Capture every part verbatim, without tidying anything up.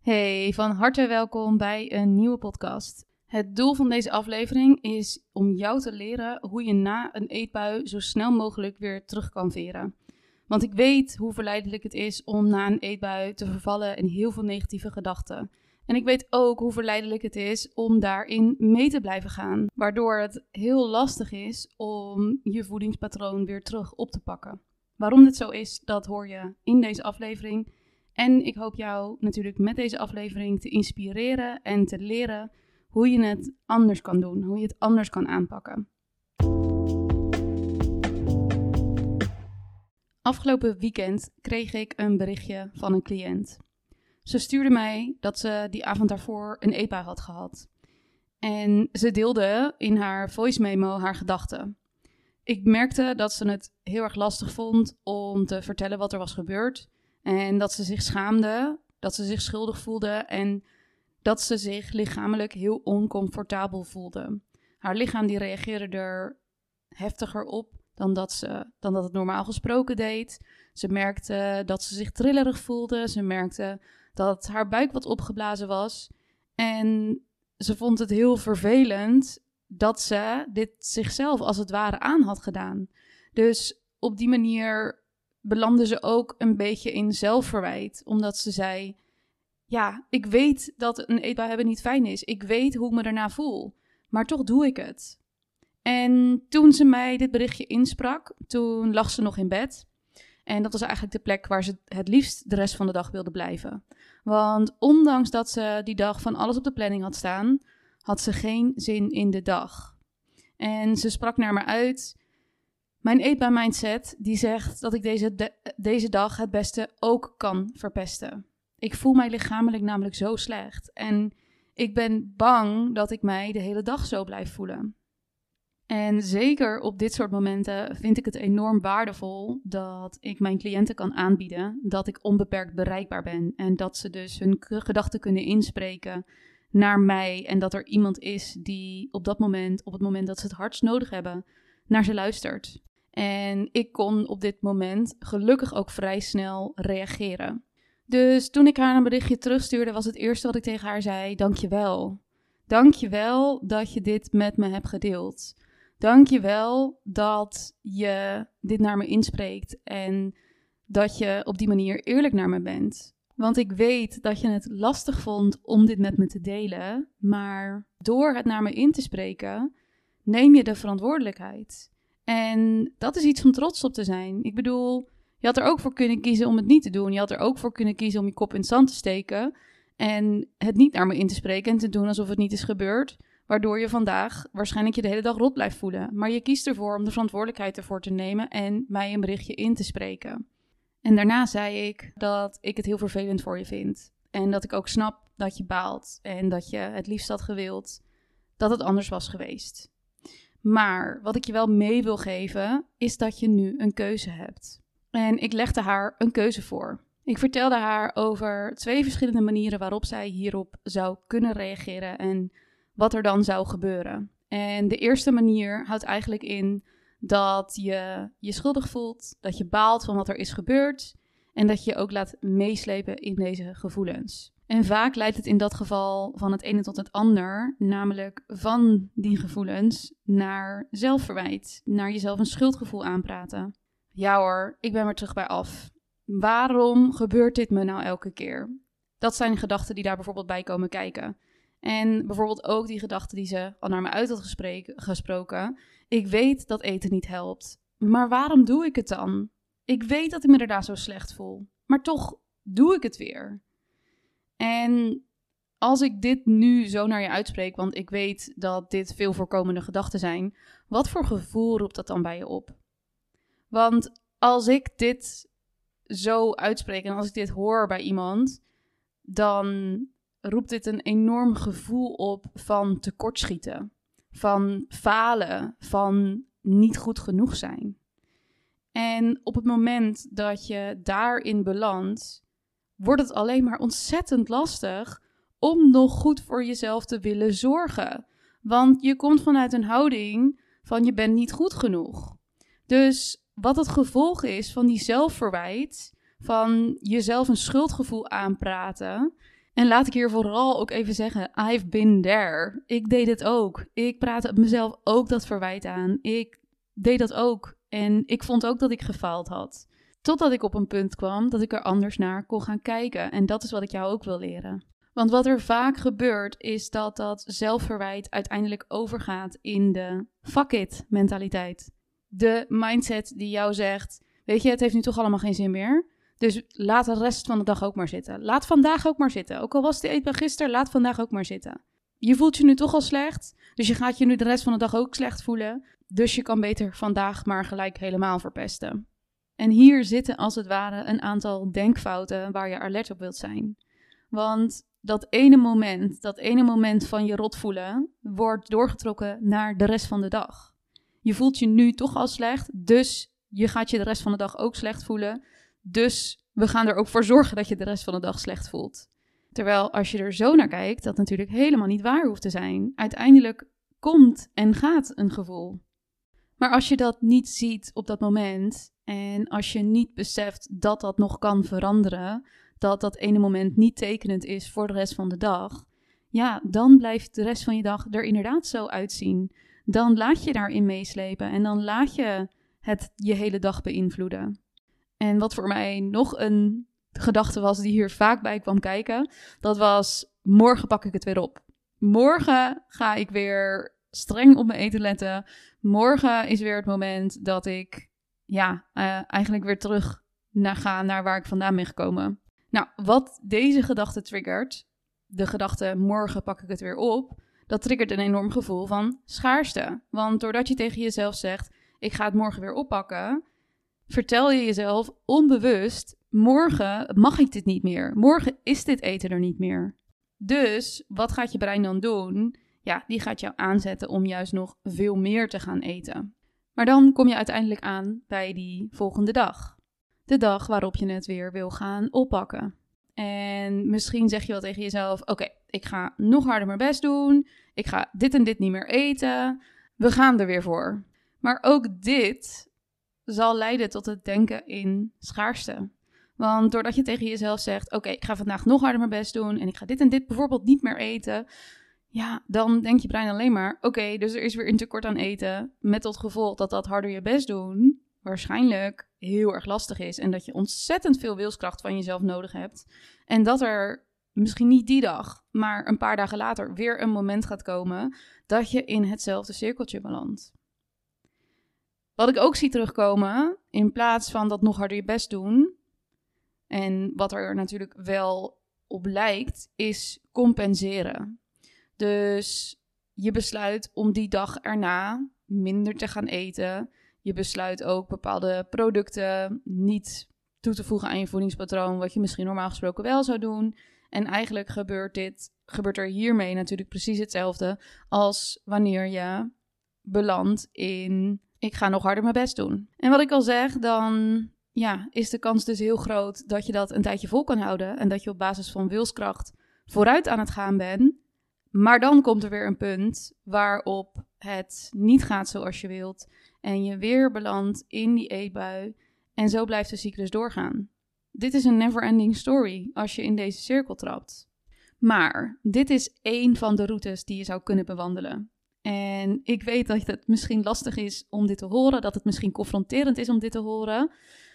Hey, van harte welkom bij een nieuwe podcast. Het doel van deze aflevering is om jou te leren hoe je na een eetbui zo snel mogelijk weer terug kan veren. Want ik weet hoe verleidelijk het is om na een eetbui te vervallen in heel veel negatieve gedachten. En ik weet ook hoe verleidelijk het is om daarin mee te blijven gaan. Waardoor het heel lastig is om je voedingspatroon weer terug op te pakken. Waarom dit zo is, dat hoor je in deze aflevering. En ik hoop jou natuurlijk met deze aflevering te inspireren en te leren hoe je het anders kan doen. Hoe je het anders kan aanpakken. Afgelopen weekend kreeg ik een berichtje van een cliënt. Ze stuurde mij dat ze die avond daarvoor een eetbui had gehad. En ze deelde in haar voice memo haar gedachten. Ik merkte dat ze het heel erg lastig vond om te vertellen wat er was gebeurd. En dat ze zich schaamde, dat ze zich schuldig voelde en dat ze zich lichamelijk heel oncomfortabel voelde. Haar lichaam die reageerde er heftiger op dan dat, ze, dan dat het normaal gesproken deed. Ze merkte dat ze zich trillerig voelde. Ze merkte dat haar buik wat opgeblazen was. En ze vond het heel vervelend dat ze dit zichzelf als het ware aan had gedaan. Dus op die manier belandde ze ook een beetje in zelfverwijt. Omdat ze zei, ja, ik weet dat een eetbui hebben niet fijn is. Ik weet hoe ik me daarna voel. Maar toch doe ik het. En toen ze mij dit berichtje insprak, toen lag ze nog in bed. En dat was eigenlijk de plek waar ze het liefst de rest van de dag wilde blijven. Want ondanks dat ze die dag van alles op de planning had staan, had ze geen zin in de dag. En ze sprak naar me uit. Mijn eetbui mindset die zegt dat ik deze, de, deze dag het beste ook kan verpesten. Ik voel mij lichamelijk namelijk zo slecht. En ik ben bang dat ik mij de hele dag zo blijf voelen. En zeker op dit soort momenten vind ik het enorm waardevol dat ik mijn cliënten kan aanbieden dat ik onbeperkt bereikbaar ben. En dat ze dus hun gedachten kunnen inspreken naar mij. En dat er iemand is die op dat moment, op het moment dat ze het hardst nodig hebben, naar ze luistert. En ik kon op dit moment gelukkig ook vrij snel reageren. Dus toen ik haar een berichtje terugstuurde, was het eerste wat ik tegen haar zei: dankjewel. Dankjewel dat je dit met me hebt gedeeld. Dankjewel dat je dit naar me inspreekt en dat je op die manier eerlijk naar me bent. Want ik weet dat je het lastig vond om dit met me te delen, maar door het naar me in te spreken, neem je de verantwoordelijkheid. En dat is iets om trots op te zijn. Ik bedoel, je had er ook voor kunnen kiezen om het niet te doen. Je had er ook voor kunnen kiezen om je kop in het zand te steken en het niet naar me in te spreken en te doen alsof het niet is gebeurd. Waardoor je vandaag waarschijnlijk je de hele dag rot blijft voelen. Maar je kiest ervoor om de verantwoordelijkheid ervoor te nemen en mij een berichtje in te spreken. En daarna zei ik dat ik het heel vervelend voor je vind. En dat ik ook snap dat je baalt en dat je het liefst had gewild dat het anders was geweest. Maar wat ik je wel mee wil geven, is dat je nu een keuze hebt. En ik legde haar een keuze voor. Ik vertelde haar over twee verschillende manieren waarop zij hierop zou kunnen reageren en wat er dan zou gebeuren. En de eerste manier houdt eigenlijk in dat je je schuldig voelt, dat je baalt van wat er is gebeurd en dat je je ook laat meeslepen in deze gevoelens. En vaak leidt het in dat geval van het ene tot het ander, namelijk van die gevoelens naar zelfverwijt, naar jezelf een schuldgevoel aanpraten. Ja hoor, ik ben weer terug bij af. Waarom gebeurt dit me nou elke keer? Dat zijn gedachten die daar bijvoorbeeld bij komen kijken. En bijvoorbeeld ook die gedachten die ze al naar me uit had gesprek- gesproken. Ik weet dat eten niet helpt. Maar waarom doe ik het dan? Ik weet dat ik me daarna zo slecht voel. Maar toch doe ik het weer. En als ik dit nu zo naar je uitspreek, want ik weet dat dit veel voorkomende gedachten zijn, wat voor gevoel roept dat dan bij je op? Want als ik dit zo uitspreek en als ik dit hoor bij iemand, dan roept dit een enorm gevoel op van tekortschieten, van falen, van niet goed genoeg zijn. En op het moment dat je daarin belandt, wordt het alleen maar ontzettend lastig om nog goed voor jezelf te willen zorgen. Want je komt vanuit een houding van je bent niet goed genoeg. Dus wat het gevolg is van die zelfverwijt, van jezelf een schuldgevoel aanpraten En laat ik hier vooral ook even zeggen, I've been there. Ik deed het ook. Ik praatte mezelf ook dat verwijt aan. Ik deed dat ook. En ik vond ook dat ik gefaald had. Totdat ik op een punt kwam dat ik er anders naar kon gaan kijken. En dat is wat ik jou ook wil leren. Want wat er vaak gebeurt is dat dat zelfverwijt uiteindelijk overgaat in de fuck it mentaliteit. De mindset die jou zegt, weet je, het heeft nu toch allemaal geen zin meer. Dus laat de rest van de dag ook maar zitten. Laat vandaag ook maar zitten. Ook al was de eetbui gisteren, laat vandaag ook maar zitten. Je voelt je nu toch al slecht, dus je gaat je nu de rest van de dag ook slecht voelen. Dus je kan beter vandaag maar gelijk helemaal verpesten. En hier zitten als het ware een aantal denkfouten waar je alert op wilt zijn. Want dat ene moment, dat ene moment van je rot voelen, wordt doorgetrokken naar de rest van de dag. Je voelt je nu toch al slecht, dus je gaat je de rest van de dag ook slecht voelen. Dus we gaan er ook voor zorgen dat je de rest van de dag slecht voelt. Terwijl als je er zo naar kijkt, dat natuurlijk helemaal niet waar hoeft te zijn. Uiteindelijk komt en gaat een gevoel. Maar als je dat niet ziet op dat moment en als je niet beseft dat dat nog kan veranderen, dat dat ene moment niet tekenend is voor de rest van de dag, ja, dan blijft de rest van je dag er inderdaad zo uitzien. Dan laat je daarin meeslepen en dan laat je het je hele dag beïnvloeden. En wat voor mij nog een gedachte was die hier vaak bij kwam kijken, dat was, morgen pak ik het weer op. Morgen ga ik weer streng op mijn eten letten. Morgen is weer het moment dat ik ja, uh, eigenlijk weer terug naar ga naar waar ik vandaan ben gekomen. Nou, wat deze gedachte triggert, de gedachte morgen pak ik het weer op, dat triggert een enorm gevoel van schaarste. Want doordat je tegen jezelf zegt, ik ga het morgen weer oppakken, vertel je jezelf onbewust, morgen mag ik dit niet meer. Morgen is dit eten er niet meer. Dus wat gaat je brein dan doen? Ja, die gaat jou aanzetten om juist nog veel meer te gaan eten. Maar dan kom je uiteindelijk aan bij die volgende dag. De dag waarop je het weer wil gaan oppakken. En misschien zeg je wel tegen jezelf, oké, okay, ik ga nog harder mijn best doen. Ik ga dit en dit niet meer eten. We gaan er weer voor. Maar ook dit zal leiden tot het denken in schaarste. Want doordat je tegen jezelf zegt, oké, okay, ik ga vandaag nog harder mijn best doen en ik ga dit en dit bijvoorbeeld niet meer eten, ja, dan denkt je brein alleen maar, oké, okay, dus er is weer een tekort aan eten, met tot gevolg dat dat harder je best doen waarschijnlijk heel erg lastig is en dat je ontzettend veel wilskracht van jezelf nodig hebt en dat er misschien niet die dag, maar een paar dagen later weer een moment gaat komen dat je in hetzelfde cirkeltje belandt. Wat ik ook zie terugkomen, in plaats van dat nog harder je best doen, en wat er natuurlijk wel op lijkt, is compenseren. Dus je besluit om die dag erna minder te gaan eten. Je besluit ook bepaalde producten niet toe te voegen aan je voedingspatroon, wat je misschien normaal gesproken wel zou doen. En eigenlijk gebeurt dit, gebeurt er hiermee natuurlijk precies hetzelfde als wanneer je belandt in, ik ga nog harder mijn best doen. En wat ik al zeg, dan ja, is de kans dus heel groot dat je dat een tijdje vol kan houden en dat je op basis van wilskracht vooruit aan het gaan bent. Maar dan komt er weer een punt waarop het niet gaat zoals je wilt en je weer belandt in die eetbui en zo blijft de cyclus doorgaan. Dit is een never-ending story als je in deze cirkel trapt. Maar dit is één van de routes die je zou kunnen bewandelen. En ik weet dat het misschien lastig is om dit te horen, dat het misschien confronterend is om dit te horen.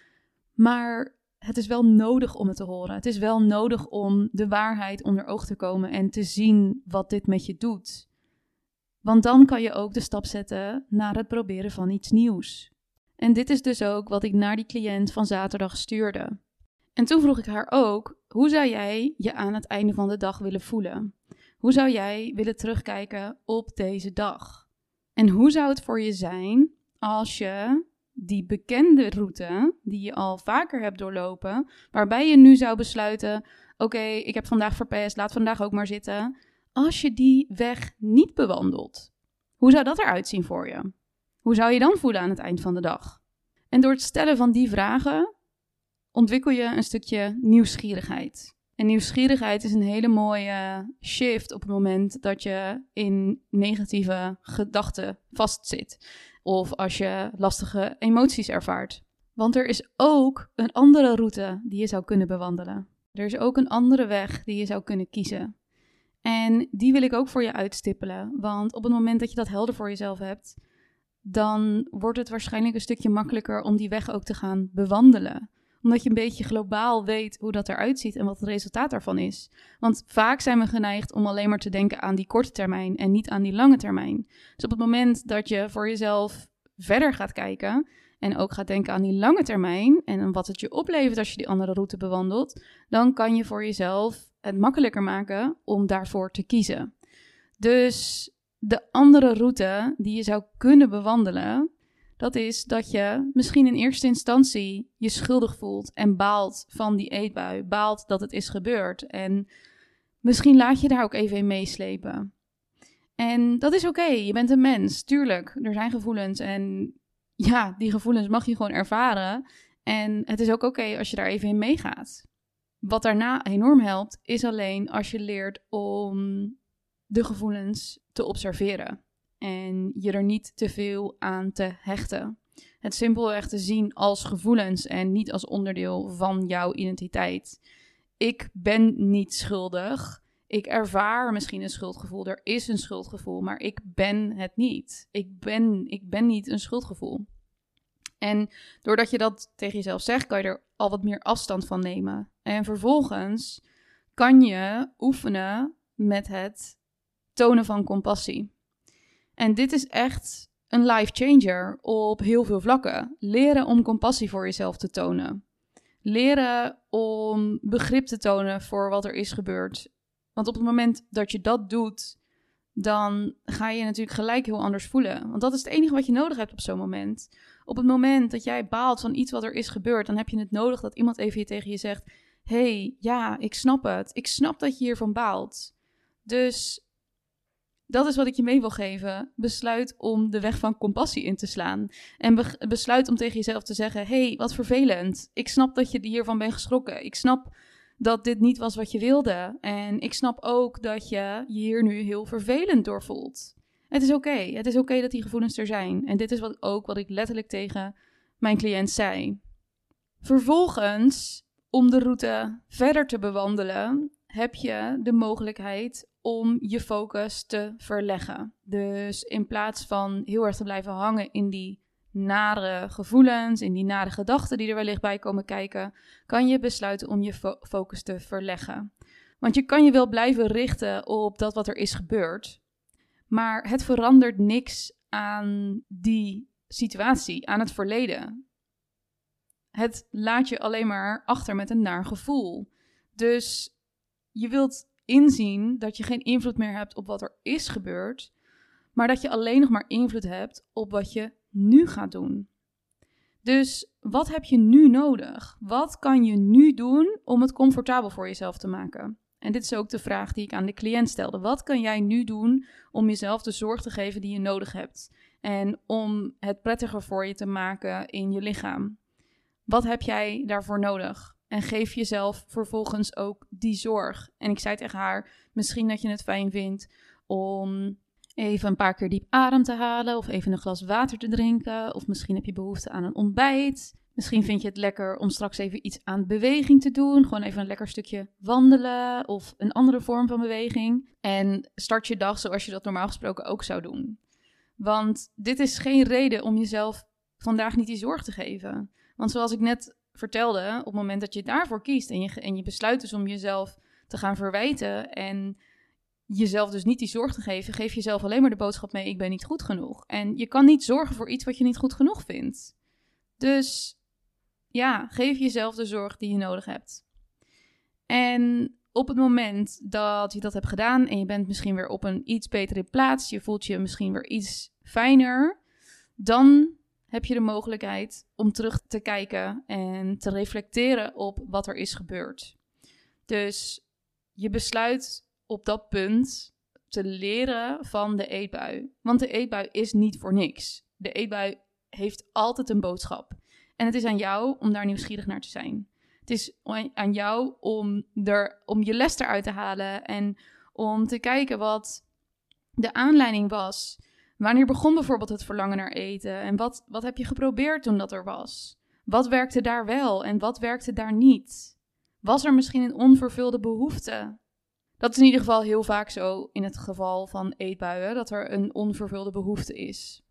Maar het is wel nodig om het te horen. Het is wel nodig om de waarheid onder oog te komen en te zien wat dit met je doet. Want dan kan je ook de stap zetten naar het proberen van iets nieuws. En dit is dus ook wat ik naar die cliënt van zaterdag stuurde. En toen vroeg ik haar ook, hoe zou jij je aan het einde van de dag willen voelen? Hoe zou jij willen terugkijken op deze dag? En hoe zou het voor je zijn als je die bekende route, die je al vaker hebt doorlopen, waarbij je nu zou besluiten, oké, okay, ik heb vandaag verpest, laat vandaag ook maar zitten. Als je die weg niet bewandelt, hoe zou dat eruit zien voor je? Hoe zou je dan voelen aan het eind van de dag? En door het stellen van die vragen ontwikkel je een stukje nieuwsgierigheid. En nieuwsgierigheid is een hele mooie shift op het moment dat je in negatieve gedachten vastzit. Of als je lastige emoties ervaart. Want er is ook een andere route die je zou kunnen bewandelen. Er is ook een andere weg die je zou kunnen kiezen. En die wil ik ook voor je uitstippelen. Want op het moment dat je dat helder voor jezelf hebt, dan wordt het waarschijnlijk een stukje makkelijker om die weg ook te gaan bewandelen. Omdat je een beetje globaal weet hoe dat eruit ziet en wat het resultaat daarvan is. Want vaak zijn we geneigd om alleen maar te denken aan die korte termijn en niet aan die lange termijn. Dus op het moment dat je voor jezelf verder gaat kijken en ook gaat denken aan die lange termijn en aan wat het je oplevert als je die andere route bewandelt, dan kan je voor jezelf het makkelijker maken om daarvoor te kiezen. Dus de andere route die je zou kunnen bewandelen, dat is dat je misschien in eerste instantie je schuldig voelt en baalt van die eetbui, baalt dat het is gebeurd. En misschien laat je daar ook even in meeslepen. En dat is oké, okay. Je bent een mens, tuurlijk. Er zijn gevoelens en ja, die gevoelens mag je gewoon ervaren. En het is ook oké okay als je daar even in meegaat. Wat daarna enorm helpt, is alleen als je leert om de gevoelens te observeren. En je er niet te veel aan te hechten. Het simpelweg te zien als gevoelens en niet als onderdeel van jouw identiteit. Ik ben niet schuldig. Ik ervaar misschien een schuldgevoel. Er is een schuldgevoel, maar ik ben het niet. Ik ben, ik ben niet een schuldgevoel. En doordat je dat tegen jezelf zegt, kan je er al wat meer afstand van nemen. En vervolgens kan je oefenen met het tonen van compassie. En dit is echt een life changer op heel veel vlakken. Leren om compassie voor jezelf te tonen. Leren om begrip te tonen voor wat er is gebeurd. Want op het moment dat je dat doet, dan ga je natuurlijk gelijk heel anders voelen. Want dat is het enige wat je nodig hebt op zo'n moment. Op het moment dat jij baalt van iets wat er is gebeurd, dan heb je het nodig dat iemand even tegen je zegt: hey, ja, ik snap het. Ik snap dat je hiervan baalt. Dus dat is wat ik je mee wil geven. Besluit om de weg van compassie in te slaan. En be- besluit om tegen jezelf te zeggen: hey, wat vervelend. Ik snap dat je hiervan bent geschrokken. Ik snap dat dit niet was wat je wilde. En ik snap ook dat je je hier nu heel vervelend door voelt. Het is oké. Okay. Het is oké okay dat die gevoelens er zijn. En dit is wat, ook wat ik letterlijk tegen mijn cliënt zei. Vervolgens, om de route verder te bewandelen, heb je de mogelijkheid om je focus te verleggen. Dus in plaats van heel erg te blijven hangen in die nare gevoelens, in die nare gedachten die er wellicht bij komen kijken, kan je besluiten om je fo- focus te verleggen. Want je kan je wel blijven richten op dat wat er is gebeurd, maar het verandert niks aan die situatie, aan het verleden. Het laat je alleen maar achter met een naar gevoel. Dus je wilt inzien dat je geen invloed meer hebt op wat er is gebeurd, maar dat je alleen nog maar invloed hebt op wat je nu gaat doen. Dus wat heb je nu nodig? Wat kan je nu doen om het comfortabel voor jezelf te maken? En dit is ook de vraag die ik aan de cliënt stelde. Wat kan jij nu doen om jezelf de zorg te geven die je nodig hebt? En om het prettiger voor je te maken in je lichaam? Wat heb jij daarvoor nodig? En geef jezelf vervolgens ook die zorg. En ik zei tegen haar, misschien dat je het fijn vindt om even een paar keer diep adem te halen, of even een glas water te drinken, of misschien heb je behoefte aan een ontbijt. Misschien vind je het lekker om straks even iets aan beweging te doen, gewoon even een lekker stukje wandelen, of een andere vorm van beweging. En start je dag zoals je dat normaal gesproken ook zou doen. Want dit is geen reden om jezelf vandaag niet die zorg te geven. Want zoals ik net vertelde, op het moment dat je daarvoor kiest en je, en je besluit dus om jezelf te gaan verwijten en jezelf dus niet die zorg te geven, geef jezelf alleen maar de boodschap mee: ik ben niet goed genoeg. En je kan niet zorgen voor iets wat je niet goed genoeg vindt. Dus ja, geef jezelf de zorg die je nodig hebt. En op het moment dat je dat hebt gedaan en je bent misschien weer op een iets betere plaats, je voelt je misschien weer iets fijner, dan heb je de mogelijkheid om terug te kijken en te reflecteren op wat er is gebeurd. Dus je besluit op dat punt te leren van de eetbui. Want de eetbui is niet voor niks. De eetbui heeft altijd een boodschap. En het is aan jou om daar nieuwsgierig naar te zijn. Het is aan jou om, er, om je les eruit te halen en om te kijken wat de aanleiding was. Wanneer begon bijvoorbeeld het verlangen naar eten? En wat, wat heb je geprobeerd toen dat er was? Wat werkte daar wel en wat werkte daar niet? Was er misschien een onvervulde behoefte? Dat is in ieder geval heel vaak zo in het geval van eetbuien, dat er een onvervulde behoefte is.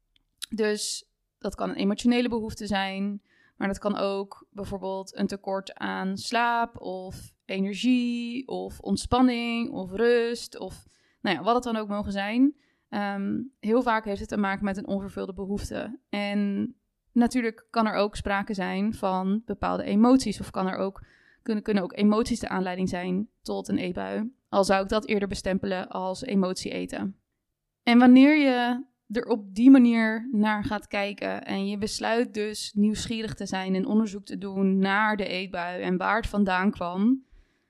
Dus dat kan een emotionele behoefte zijn, maar dat kan ook bijvoorbeeld een tekort aan slaap of energie of ontspanning of rust of nou ja, wat het dan ook mogen zijn. Um, heel vaak heeft het te maken met een onvervulde behoefte. En natuurlijk kan er ook sprake zijn van bepaalde emoties of kan er ook, kunnen, kunnen ook emoties de aanleiding zijn tot een eetbui. Al zou ik dat eerder bestempelen als emotie eten. En wanneer je er op die manier naar gaat kijken en je besluit dus nieuwsgierig te zijn en onderzoek te doen naar de eetbui en waar het vandaan kwam,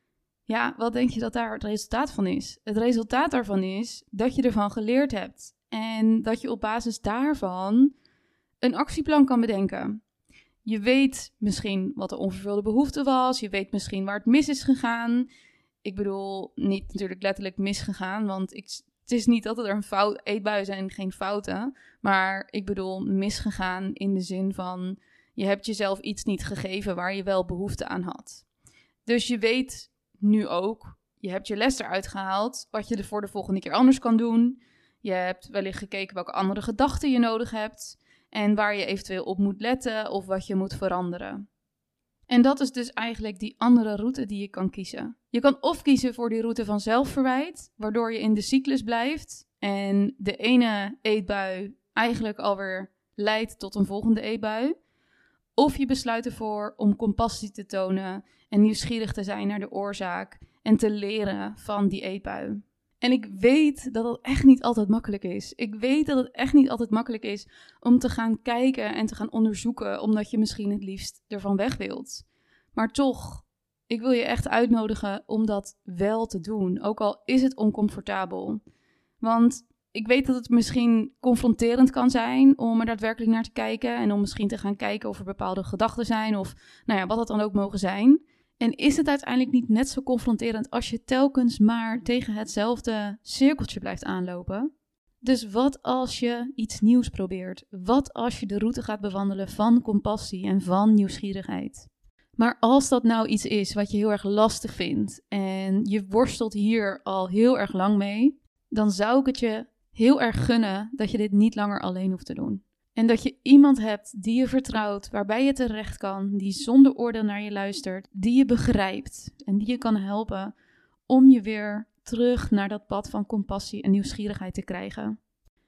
ja, wat denk je dat daar het resultaat van is? Het resultaat daarvan is dat je ervan geleerd hebt en dat je op basis daarvan een actieplan kan bedenken. Je weet misschien wat de onvervulde behoefte was, je weet misschien waar het mis is gegaan. Ik bedoel, niet natuurlijk letterlijk misgegaan, want ik, het is niet dat er een fout, eetbuien zijn en geen fouten. Maar ik bedoel misgegaan in de zin van, je hebt jezelf iets niet gegeven waar je wel behoefte aan had. Dus je weet nu ook, je hebt je les eruit gehaald, wat je er voor de volgende keer anders kan doen. Je hebt wellicht gekeken welke andere gedachten je nodig hebt en waar je eventueel op moet letten of wat je moet veranderen. En dat is dus eigenlijk die andere route die je kan kiezen. Je kan of kiezen voor die route van zelfverwijt, waardoor je in de cyclus blijft en de ene eetbui eigenlijk alweer leidt tot een volgende eetbui. Of je besluit ervoor om compassie te tonen en nieuwsgierig te zijn naar de oorzaak en te leren van die eetbui. En ik weet dat het echt niet altijd makkelijk is. Ik weet dat het echt niet altijd makkelijk is om te gaan kijken en te gaan onderzoeken, omdat je misschien het liefst ervan weg wilt. Maar toch, ik wil je echt uitnodigen om dat wel te doen, ook al is het oncomfortabel. Want ik weet dat het misschien confronterend kan zijn om er daadwerkelijk naar te kijken en om misschien te gaan kijken of er bepaalde gedachten zijn of nou ja, wat het dan ook mogen zijn. En is het uiteindelijk niet net zo confronterend als je telkens maar tegen hetzelfde cirkeltje blijft aanlopen? Dus wat als je iets nieuws probeert? Wat als je de route gaat bewandelen van compassie en van nieuwsgierigheid? Maar als dat nou iets is wat je heel erg lastig vindt en je worstelt hier al heel erg lang mee, dan zou ik het je heel erg gunnen dat je dit niet langer alleen hoeft te doen. En dat je iemand hebt die je vertrouwt, waarbij je terecht kan, die zonder oordeel naar je luistert, die je begrijpt en die je kan helpen om je weer terug naar dat pad van compassie en nieuwsgierigheid te krijgen.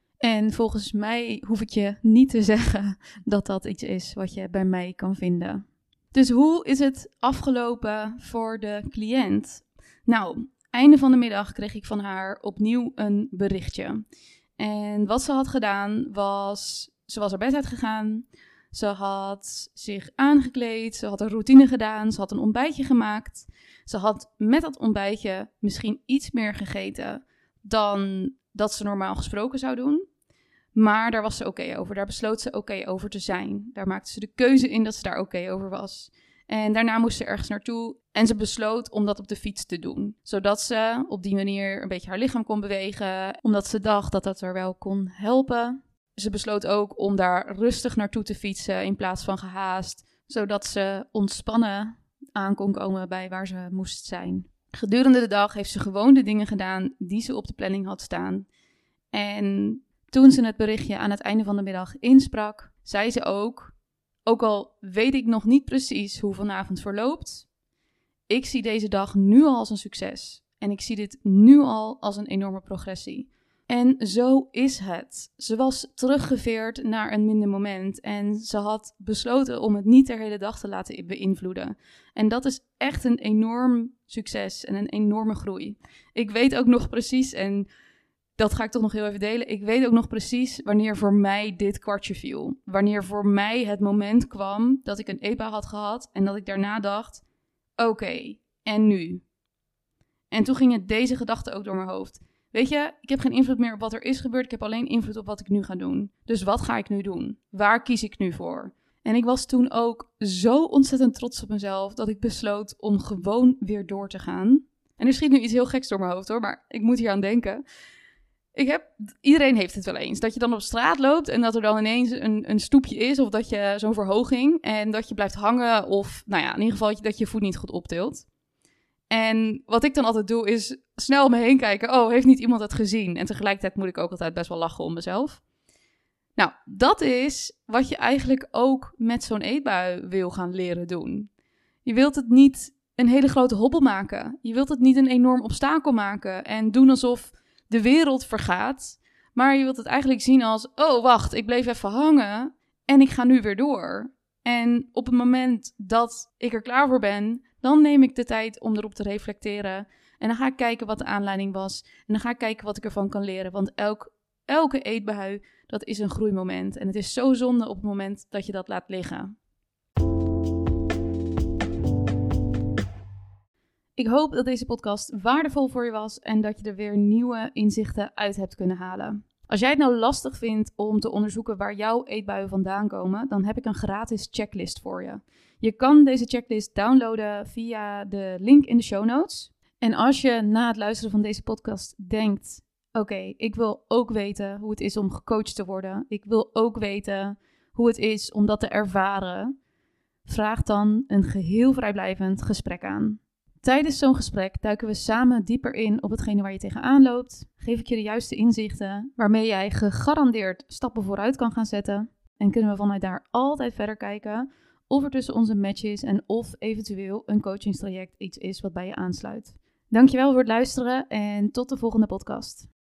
En volgens mij hoef ik je niet te zeggen dat dat iets is wat je bij mij kan vinden. Dus hoe is het afgelopen voor de cliënt? Nou, einde van de middag kreeg ik van haar opnieuw een berichtje. En wat ze had gedaan was, ze was haar bed uitgegaan, ze had zich aangekleed, ze had een routine gedaan, ze had een ontbijtje gemaakt. Ze had met dat ontbijtje misschien iets meer gegeten dan dat ze normaal gesproken zou doen. Maar daar was ze oké over, daar besloot ze oké over te zijn. Daar maakte ze de keuze in dat ze daar oké over was. En daarna moest ze ergens naartoe en ze besloot om dat op de fiets te doen. Zodat ze op die manier een beetje haar lichaam kon bewegen, omdat ze dacht dat dat er wel kon helpen. Ze besloot ook om daar rustig naartoe te fietsen in plaats van gehaast, zodat ze ontspannen aan kon komen bij waar ze moest zijn. Gedurende de dag heeft ze gewoon de dingen gedaan die ze op de planning had staan. En toen ze het berichtje aan het einde van de middag insprak, zei ze ook, ook al weet ik nog niet precies hoe vanavond verloopt, ik zie deze dag nu al als een succes. En ik zie dit nu al als een enorme progressie. En zo is het. Ze was teruggeveerd naar een minder moment en ze had besloten om het niet de hele dag te laten beïnvloeden. En dat is echt een enorm succes en een enorme groei. Ik weet ook nog precies, en dat ga ik toch nog heel even delen, ik weet ook nog precies wanneer voor mij dit kwartje viel. Wanneer voor mij het moment kwam dat ik een E P A had gehad en dat ik daarna dacht, oké, okay, en nu? En toen gingen deze gedachten ook door mijn hoofd. Weet je, ik heb geen invloed meer op wat er is gebeurd. Ik heb alleen invloed op wat ik nu ga doen. Dus wat ga ik nu doen? Waar kies ik nu voor? En ik was toen ook zo ontzettend trots op mezelf dat ik besloot om gewoon weer door te gaan. En er schiet nu iets heel geks door mijn hoofd hoor, maar ik moet hier aan denken. Ik heb, iedereen heeft het wel eens. Dat je dan op straat loopt en dat er dan ineens een, een stoepje is. Of dat je zo'n verhoging en dat je blijft hangen. Of nou ja, in ieder geval dat je je voet niet goed optilt. En wat ik dan altijd doe is snel om me heen kijken. Oh, heeft niet iemand het gezien? En tegelijkertijd moet ik ook altijd best wel lachen om mezelf. Nou, dat is wat je eigenlijk ook met zo'n eetbui wil gaan leren doen. Je wilt het niet een hele grote hobbel maken. Je wilt het niet een enorm obstakel maken en doen alsof de wereld vergaat. Maar je wilt het eigenlijk zien als, oh wacht, ik bleef even hangen en ik ga nu weer door. En op het moment dat ik er klaar voor ben, dan neem ik de tijd om erop te reflecteren. En dan ga ik kijken wat de aanleiding was. En dan ga ik kijken wat ik ervan kan leren. Want elk, elke eetbui, dat is een groeimoment. En het is zo zonde op het moment dat je dat laat liggen. Ik hoop dat deze podcast waardevol voor je was en dat je er weer nieuwe inzichten uit hebt kunnen halen. Als jij het nou lastig vindt om te onderzoeken waar jouw eetbuien vandaan komen, dan heb ik een gratis checklist voor je. Je kan deze checklist downloaden via de link in de show notes. En als je na het luisteren van deze podcast denkt, oké, okay, ik wil ook weten hoe het is om gecoacht te worden. Ik wil ook weten hoe het is om dat te ervaren. Vraag dan een geheel vrijblijvend gesprek aan. Tijdens zo'n gesprek duiken we samen dieper in op hetgene waar je tegenaan loopt. Geef ik je de juiste inzichten waarmee jij gegarandeerd stappen vooruit kan gaan zetten. En kunnen we vanuit daar altijd verder kijken of er tussen ons een match is en of eventueel een coachingstraject iets is wat bij je aansluit. Dankjewel voor het luisteren en tot de volgende podcast.